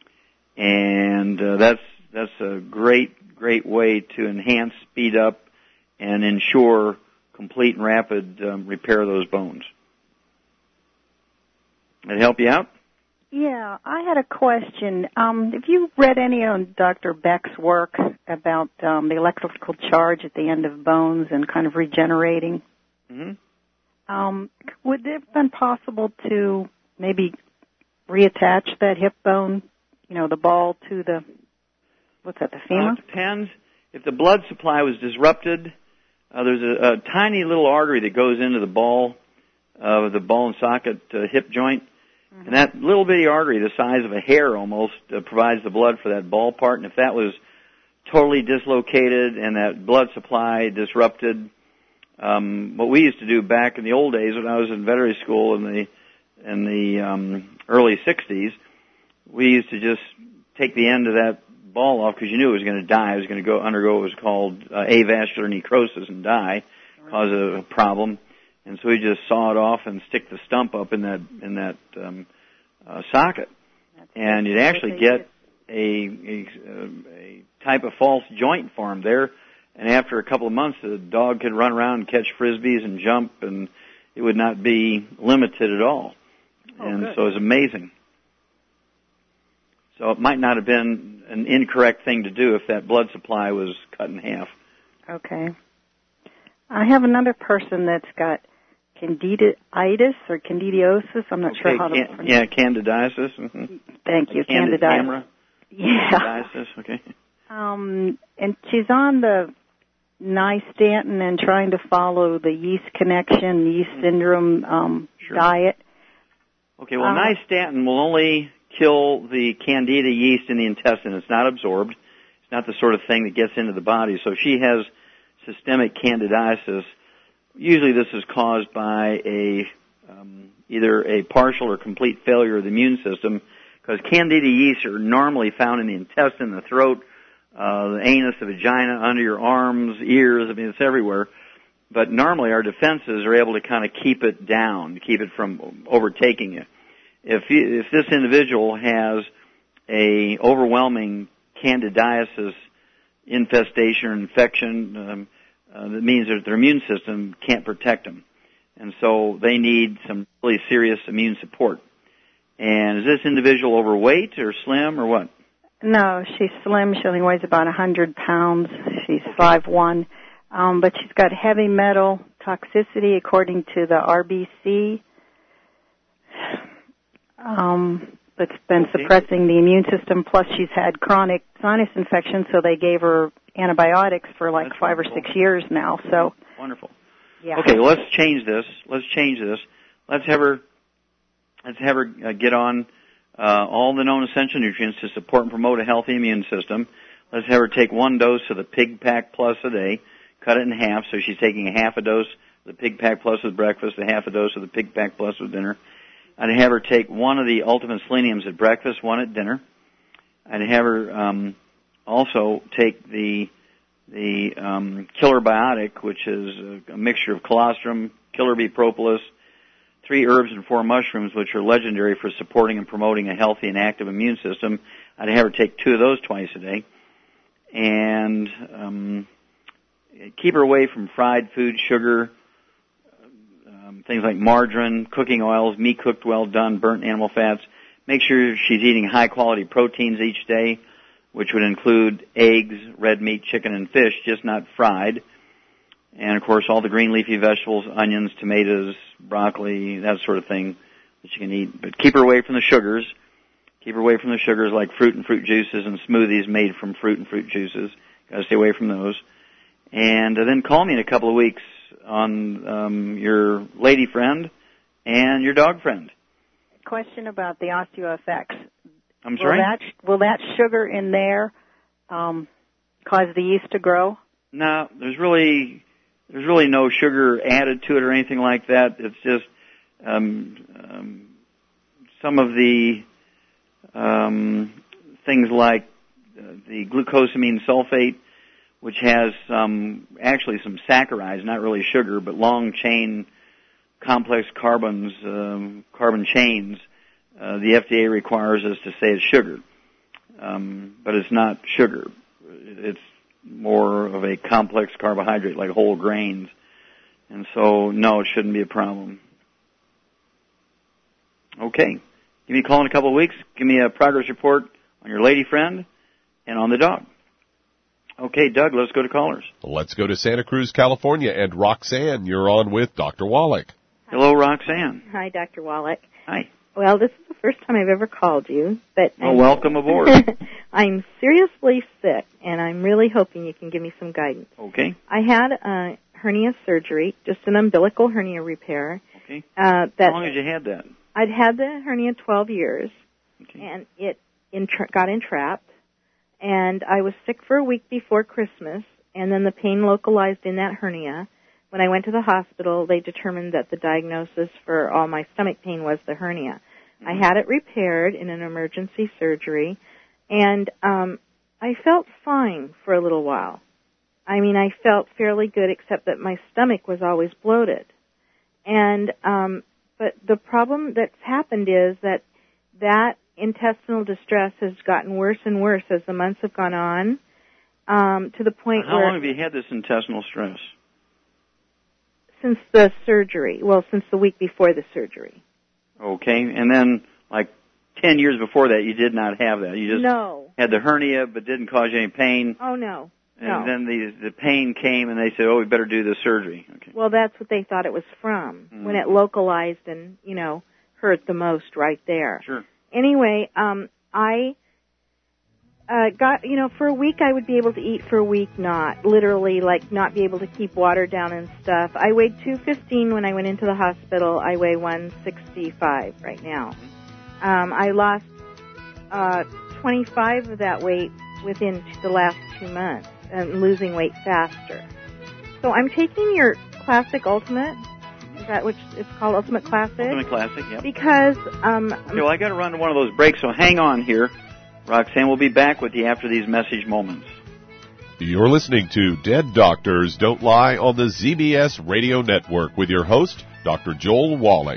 And uh, that's that's a great, great way to enhance, speed up, and ensure complete and rapid um, repair of those bones. That help you out? Yeah, I had a question. Um, have you read any on Doctor Beck's work about um, the electrical charge at the end of bones and kind of regenerating? Mm-hmm. Um, would it have been possible to maybe reattach that hip bone, you know, the ball to the, what's that, the femur? Uh, it depends. If the blood supply was disrupted, uh, there's a, a tiny little artery that goes into the ball, uh, the ball and socket uh, hip joint. And that little bitty artery, the size of a hair almost, uh, provides the blood for that ball part. And if that was totally dislocated and that blood supply disrupted, um, what we used to do back in the old days when I was in veterinary school in the in the um, early sixties, we used to just take the end of that ball off because you knew it was going to die. It was going to go undergo what was called uh, avascular necrosis and die, cause a, a problem. And so we just saw it off and stick the stump up in that in that um, uh, socket, That's and you'd actually get a, a a type of false joint formed there. And after a couple of months, the dog could run around and catch frisbees and jump, and it would not be limited at all. Oh, and good. so it was amazing. So it might not have been an incorrect thing to do if that blood supply was cut in half. Okay. I have another person that's got candidiasis or candidiosis. I'm not okay, sure how to can, pronounce it. Yeah, candidiasis. Mm-hmm. Thank you, Candid candidiasis. camera. Yeah. Candidiasis, okay. Um, and she's on the Nystatin and trying to follow the yeast connection, yeast syndrome um, sure. diet. Okay, well, uh, Nystatin will only kill the Candida yeast in the intestine. It's not absorbed. It's not the sort of thing that gets into the body. So if she has systemic candidiasis, usually this is caused by a um, either a partial or complete failure of the immune system, because Candida yeast are normally found in the intestine, the throat, uh, the anus, the vagina, under your arms, ears. I mean, it's everywhere. But normally our defenses are able to kind of keep it down, keep it from overtaking you. If you, if this individual has a overwhelming candidiasis infestation or infection, um, uh, that means that their immune system can't protect them. And so they need some really serious immune support. And is this individual overweight or slim or what? No, she's slim. She only weighs about one hundred pounds. She's five one. Um, but she's got heavy metal, toxicity according to the R B C. Um, it's been Okay. suppressing the immune system, plus she's had chronic sinus infection, so they gave her antibiotics for like That's five wonderful. or six years now. So, Wonderful. yeah. Okay, well, let's change this. Let's change this. Let's have her. Let's have her uh, get on uh, all the known essential nutrients to support and promote a healthy immune system. Let's have her take one dose of the Pig Pack Plus a day. Cut it in half, so she's taking a half a dose of the Pig Pack Plus with breakfast, a half a dose of the Pig Pack Plus with dinner. I'd have her take one of the Ultimate Seleniums at breakfast, one at dinner. I'd have her um, also take the the um, Killer Biotic, which is a, a mixture of colostrum, killer bee propolis, three herbs and four mushrooms, which are legendary for supporting and promoting a healthy and active immune system. I'd have her take two of those twice a day. And um, keep her away from fried food, sugar, um, things like margarine, cooking oils, meat cooked well done, burnt animal fats. Make sure she's eating high-quality proteins each day, which would include eggs, red meat, chicken, and fish, just not fried. And, of course, all the green leafy vegetables, onions, tomatoes, broccoli, that sort of thing that you can eat. But keep her away from the sugars. Keep her away from the sugars like fruit and fruit juices and smoothies made from fruit and fruit juices. Got to stay away from those. And uh, then call me in a couple of weeks on um, your lady friend and your dog friend. Question about the OsteoFX. I'm sorry? Will that, will that sugar in there um, cause the yeast to grow? No, there's really there's really no sugar added to it or anything like that. It's just um, um, some of the um, things like uh, the glucosamine sulfate, which has some actually some saccharides, not really sugar, but long chain complex carbons, um, carbon chains. Uh, the F D A requires us to say it's sugar, um, but it's not sugar. It's more of a complex carbohydrate like whole grains. And so, no, it shouldn't be a problem. Okay. Give me a call in a couple of weeks. Give me a progress report on your lady friend and on the dog. Okay, Doug, let's go to callers. Let's go to Santa Cruz, California. And Roxanne, you're on with Doctor Wallach. Hello, Roxanne. Hi, Doctor Wallach. Hi. Well, this is the first time I've ever called you, but Well, I'm, welcome aboard. I'm seriously sick, and I'm really hoping you can give me some guidance. Okay. I had a hernia surgery, just an umbilical hernia repair. Okay. Uh, that How long had you had that? I'd had the hernia twelve years, Okay. and it entra- got entrapped, and I was sick for a week before Christmas, and then the pain localized in that hernia. When I went to the hospital, they determined that the diagnosis for all my stomach pain was the hernia. Mm-hmm. I had it repaired in an emergency surgery, and um, I felt fine for a little while. I mean, I felt fairly good, except that my stomach was always bloated. And um, but the problem that's happened is that that intestinal distress has gotten worse and worse as the months have gone on, um, to the point How where... long have you had this intestinal stress? Since the surgery. Well, since the week before the surgery. Okay, and then like ten years before that, you did not have that. You just No. had the hernia, but didn't cause you any pain. Oh, no. And No. then the the pain came, and they said, "Oh, we better do the surgery." Okay. Well, that's what they thought it was from, Mm. when it localized and, you know, hurt the most right there. Sure. Anyway, um, I uh, got, you know, for a week I would be able to eat, for a week not. Literally, like, not be able to keep water down and stuff. I weighed two fifteen when I went into the hospital. I weigh one sixty-five right now. Um, I lost uh, twenty-five of that weight within the last two months and losing weight faster. So I'm taking your Classic Ultimate. Is that what it's called, Ultimate Classic? Ultimate Classic, yeah. Because, um... Okay, well, I got to run to one of those breaks, so hang on here. Roxanne, we'll be back with you after these message moments. You're listening to Dead Doctors Don't Lie on the Z B S Radio Network with your host, Doctor Joel Wallach.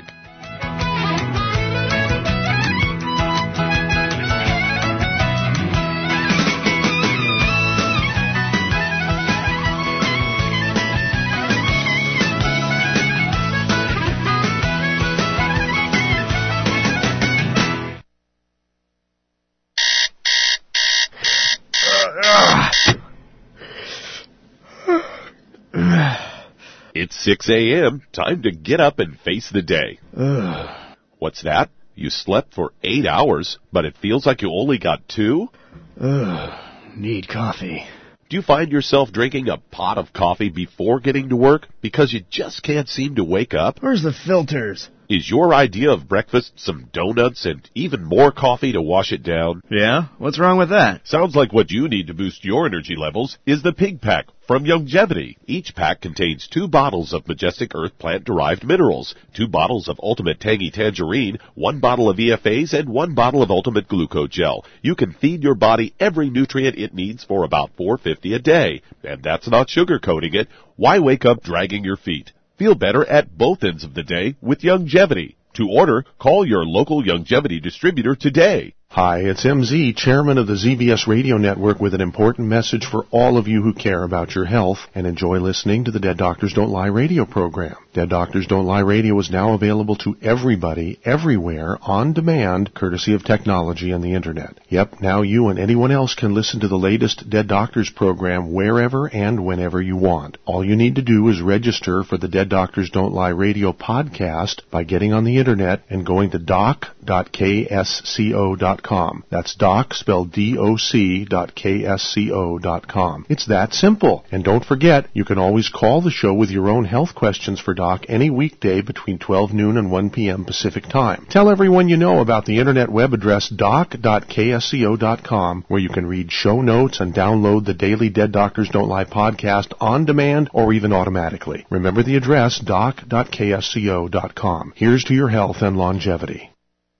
It's six a.m. Time to get up and face the day. Ugh. What's that? You slept for eight hours, but it feels like you only got two? Ugh. Need coffee. Do you find yourself drinking a pot of coffee before getting to work because you just can't seem to wake up? Where's the filters? Is your idea of breakfast some donuts and even more coffee to wash it down? Yeah? What's wrong with that? Sounds like what you need to boost your energy levels is the Pig Pack from Youngevity. Each pack contains two bottles of Majestic Earth plant-derived minerals, two bottles of Ultimate Tangy Tangerine, one bottle of E F As, and one bottle of Ultimate Glucogel. You can feed your body every nutrient it needs for about four dollars and fifty cents a day. And that's not sugarcoating it. Why wake up dragging your feet? Feel better at both ends of the day with Youngevity. To order, call your local Youngevity distributor today. Hi, it's M Z, chairman of the Z B S Radio Network, with an important message for all of you who care about your health and enjoy listening to the Dead Doctors Don't Lie radio program. Dead Doctors Don't Lie radio is now available to everybody, everywhere, on demand, courtesy of technology and the Internet. Yep, now you and anyone else can listen to the latest Dead Doctors program wherever and whenever you want. All you need to do is register for the Dead Doctors Don't Lie radio podcast by getting on the Internet and going to doc dot k s c o dot com. That's doc, spelled D O C, dot K S C O dot com. It's that simple. And don't forget, you can always call the show with your own health questions for Doc any weekday between twelve noon and one p.m. Pacific Time. Tell everyone you know about the Internet web address doc dot k s c o dot com, where you can read show notes and download the daily Dead Doctors Don't Lie podcast on demand or even automatically. Remember the address, doc dot k s c o dot com. Here's to your health and longevity.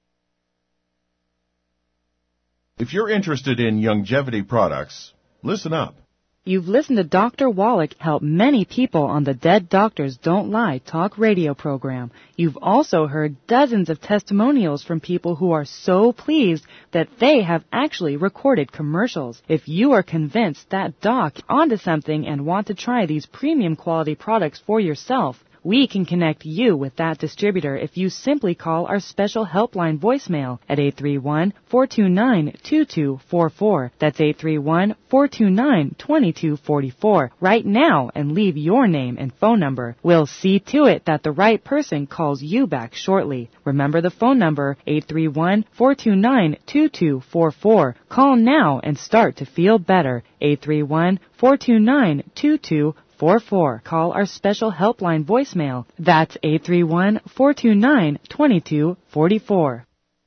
If you're interested in Youngevity products, listen up. You've listened to Doctor Wallach help many people on the Dead Doctors Don't Lie talk radio program. You've also heard dozens of testimonials from people who are so pleased that they have actually recorded commercials. If you are convinced that Doc is onto something and want to try these premium quality products for yourself, we can connect you with that distributor if you simply call our special helpline voicemail at eight three one, four two nine, two two four four. That's eight three one, four two nine, two two four four right now and leave your name and phone number. We'll see to it that the right person calls you back shortly. Remember the phone number, eight three one, four two nine, two two four four. Call now and start to feel better. eight three one, four two nine, two two four four. Call our special helpline voicemail. That's eight three one, four two nine, two two four four.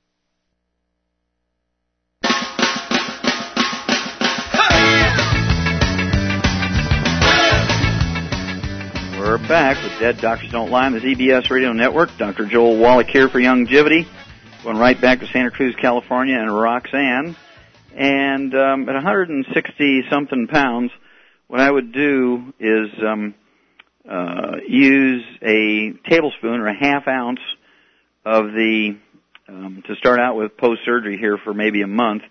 We're back with Dead Doctors Don't Lie on the Z B S Radio Network. Doctor Joel Wallach here for Youngevity. Going right back to Santa Cruz, California, and Roxanne. And um, at one hundred sixty-something pounds, what I would do is um, uh, use a tablespoon or a half ounce of the, um, to start out with post-surgery here for maybe a month,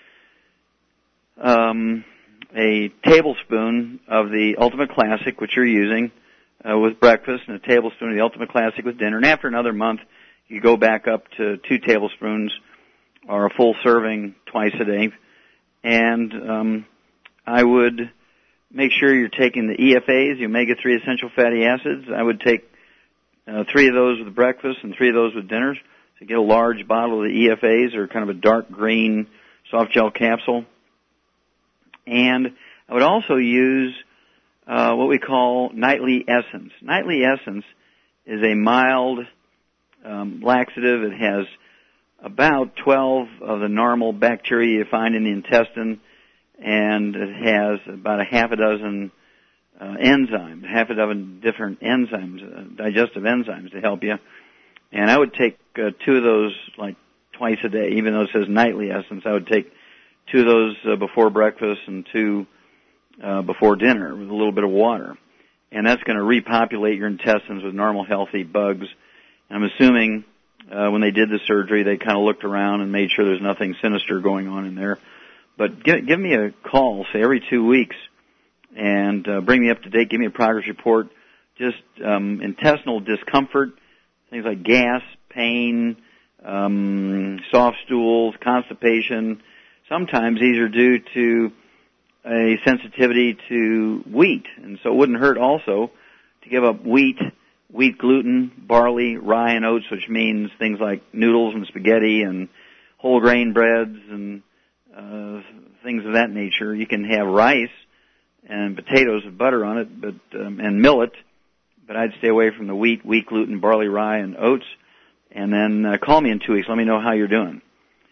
um, a tablespoon of the Ultimate Classic, which you're using, uh, with breakfast, and a tablespoon of the Ultimate Classic with dinner. And after another month, you go back up to two tablespoons or a full serving twice a day. And um, I would make sure you're taking the E F As, the omega three essential fatty acids. I would take uh, three of those with breakfast and three of those with dinners. So get a large bottle of the E F As, or kind of a dark green soft gel capsule. And I would also use uh, what we call Nightly Essence. Nightly Essence is a mild um, laxative. It has about twelve of the normal bacteria you find in the intestine, and it has about a half a dozen uh, enzymes, half a dozen different enzymes, uh, digestive enzymes to help you. And I would take uh, two of those like twice a day, even though it says Nightly Essence. I would take two of those uh, before breakfast and two uh, before dinner with a little bit of water. And that's going to repopulate your intestines with normal, healthy bugs. And I'm assuming uh, when they did the surgery, they kind of looked around and made sure there's nothing sinister going on in there. But give, give me a call, say every two weeks, and uh, bring me up to date. Give me a progress report. Just um, intestinal discomfort, things like gas, pain, um, soft stools, constipation. Sometimes these are due to a sensitivity to wheat, and so it wouldn't hurt also to give up wheat, wheat gluten, barley, rye, and oats, which means things like noodles and spaghetti and whole grain breads and uh, things of that nature. You can have rice and potatoes with butter on it, but um, and millet. But I'd stay away from the wheat, wheat gluten, barley, rye, and oats. And then uh, call me in two weeks. Let me know how you're doing.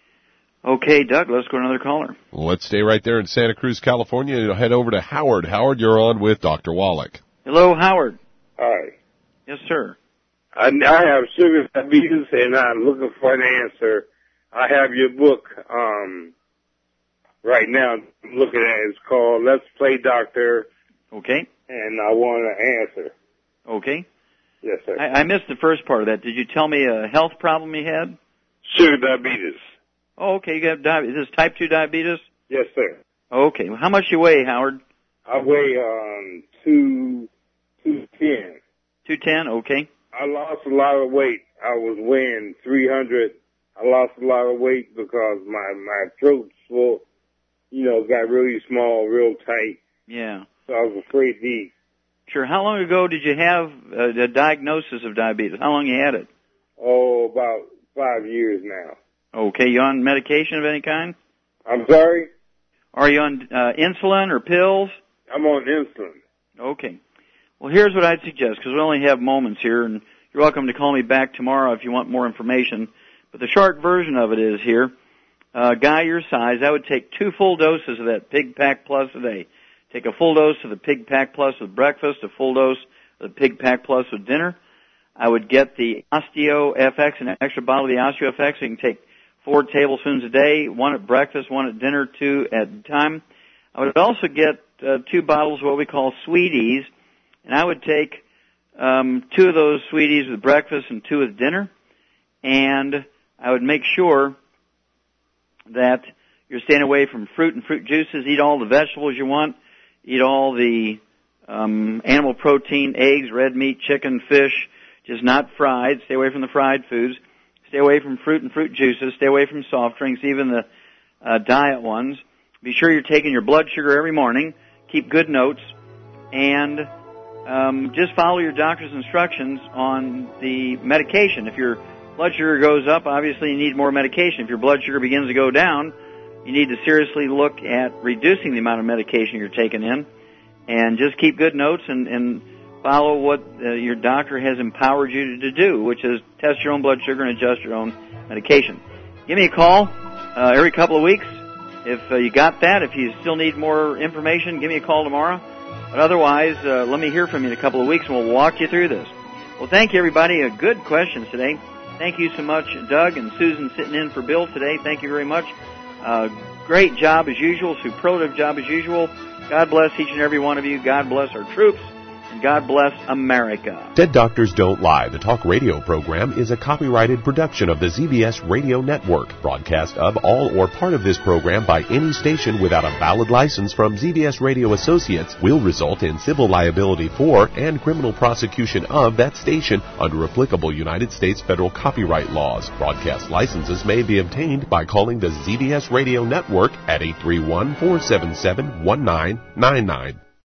Okay, Doug, let's go to another caller. Well, let's stay right there in Santa Cruz, California, and head over to Howard. Howard, you're on with Doctor Wallach. Hello, Howard. Hi. Yes, sir. I, I have sugar diabetes, and I'm looking for an answer. I have your book um, right now. I'm looking at it. It's called Let's Play Doctor. Okay. And I want an answer. Okay. Yes, sir. I, I missed the first part of that. Did you tell me a health problem you had? Sugar diabetes. Oh, okay. You have diabetes. Is this type two diabetes? Yes, sir. Okay. Well, how much you weigh, Howard? I weigh um two two ten. Two ten. Okay. I lost a lot of weight. I was weighing three hundred. I lost a lot of weight because my my throat's full. You know, got really small, real tight. Yeah. So I was afraid to eat. Sure. How long ago did you have uh, the diagnosis of diabetes? How long you had it? Oh, about five years now. Okay. You on medication of any kind? I'm sorry? Are you on uh, insulin or pills? I'm on insulin. Okay. Well, here's what I'd suggest, because we only have moments here, and you're welcome to call me back tomorrow if you want more information. But the short version of it is here, a guy your size, I would take two full doses of that Pig Pack Plus a day. Take a full dose of the Pig Pack Plus with breakfast, a full dose of the Pig Pack Plus with dinner. I would get the Osteo F X, an extra bottle of the Osteo F X. So you can take four tablespoons a day, one at breakfast, one at dinner, two at a time. I would also get uh, two bottles of what we call Sweeties, and I would take um, two of those Sweeties with breakfast and two with dinner. And I would make sure that you're staying away from fruit and fruit juices. Eat all the vegetables you want. Eat all the um, animal protein, eggs, red meat, chicken, fish, just not fried. Stay away from the fried foods. Stay away from fruit and fruit juices. Stay away from soft drinks, even the uh, diet ones. Be sure you're taking your blood sugar every morning. Keep good notes. And um, just follow your doctor's instructions on the medication. If your blood sugar goes up, obviously you need more medication. If your blood sugar begins to go down, you need to seriously look at reducing the amount of medication you're taking in, and just keep good notes and, and follow what uh, your doctor has empowered you to do, which is test your own blood sugar and adjust your own medication. Give me a call uh, every couple of weeks if uh, you got that. If you still need more information, give me a call tomorrow. But otherwise, uh, let me hear from you in a couple of weeks, and we'll walk you through this. Well, thank you, everybody. Uh, good questions today. Thank you so much, Doug and Susan, sitting in for Bill today. Thank you very much. Uh, great job as usual, superlative job as usual. God bless each and every one of you. God bless our troops. And God bless America. Dead Doctors Don't Lie, the talk radio program, is a copyrighted production of the Z B S Radio Network. Broadcast of all or part of this program by any station without a valid license from Z B S Radio Associates will result in civil liability for and criminal prosecution of that station under applicable United States federal copyright laws. Broadcast licenses may be obtained by calling the Z B S Radio Network at eight three one, four seven seven, one nine nine nine.